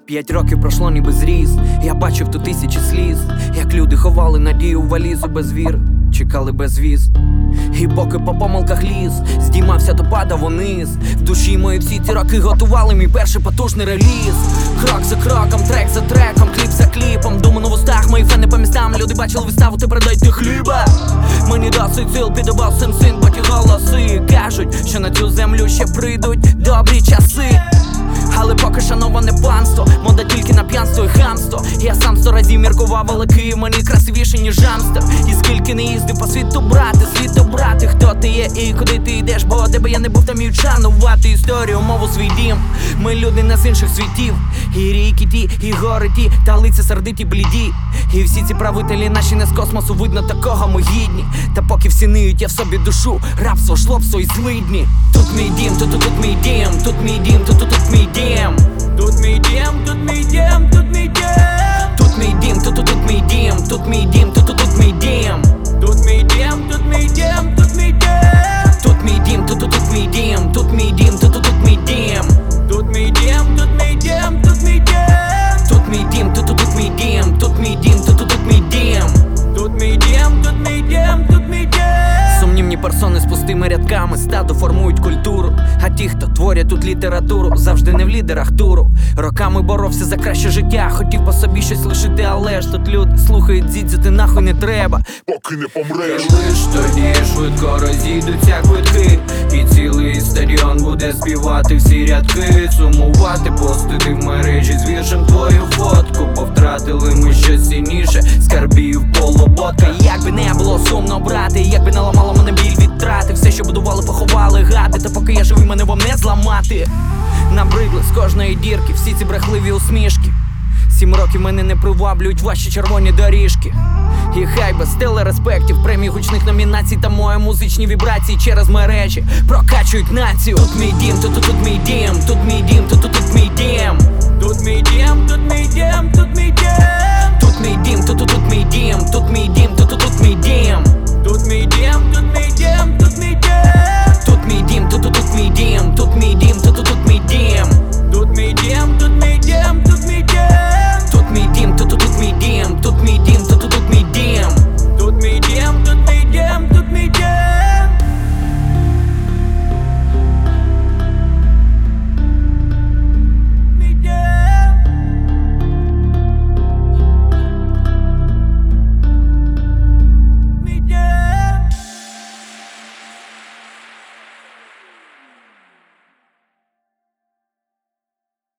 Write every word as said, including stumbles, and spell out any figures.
П'ять років пройшло ніби зріс. Я бачив тут тисячі сліз, як люди ховали надію в валізу без віри, чекали безвіз. І поки по помилках ліз, здіймався, то падав униз. В душі мої всі ці роки готували мій перший потужний реліз. Крок за кроком, трек за треком, кліп за кліпом. Думаю, в устах мої фени по містам. Люди бачили виставу, тепер дайте хліба. Мені досить сил, підобав син син, поки голоси кажуть, що на цю землю ще прийдуть добрі часи. Але поки шановане панство, мода тільки на п'янство і хамство. Я сам сто разів міркував, але Київ мені красивіший, ніж Амстер. І скільки не їздив по світу брати, світу брати, хто ти є і куди ти йдеш, бо тебе я не був, там і вшанувати історію, мову, свій дім. Ми люди не з інших світів, і ріки ті, і гори ті, та лиця сердиті бліді. І всі ці правителі наші не з космосу, видно, такого ми гідні. Та поки всі ниють, я в собі душу, рабство, шлопство і злидні. Тут мій дім, тут тут, тут мій дім, тут мій дім, тут тут, тут мій дім. Тут мій дім, тут мій дім, тут мій дім. Тут мій дім, тут тут, тут мій дім, тут мій дім, тут тут, тут мій дім. Тут мій дім, тут мій дім, тут мій дім. Тут мій дім, тут тут, тут мій дім, тут мій дім, тут тут, тут мій дім. Тут мій дім, тут мій дім, тут мій дім. Тут мій дім, тут тут, тут мій дім, тут мій дім, тут тут, тут мій дім. Тут мій дім, тут мій дім, тут мій дім. Сумнівні персони з пустими рядками стадо формують культуру. А ті, хто творять тут літературу, завжди не в лідерах туру. Роками боровся за краще життя, хотів по собі щось лишити, але ж тут люди слухають дзідзю, ти нахуй не треба, поки не помреш. Лиш тоді швидко розійдуться квитки, і цілий стадіон буде співати всі рядки. Сумувати, постити в мережі з віршем твою фотку, бо втратили ми щось цінніше, скарбів полуботка. Як би не було сумно брати, як би не ламало мене біль від трати, все, що будували, поховали гати, та поки я живий, мене вам не зламати. Набридли з кожної дірки всі ці брехливі усмішки. Сім років мене не приваблюють ваші червоні доріжки. І хай без телереспектів, премій, гучних номінацій та мої музичні вібрації через мережі прокачують націю. Тут мій дім, тут тут, тут мій дім, тут мій дім, тут тут, тут мій дім. Тут мій дім, тут мій дім.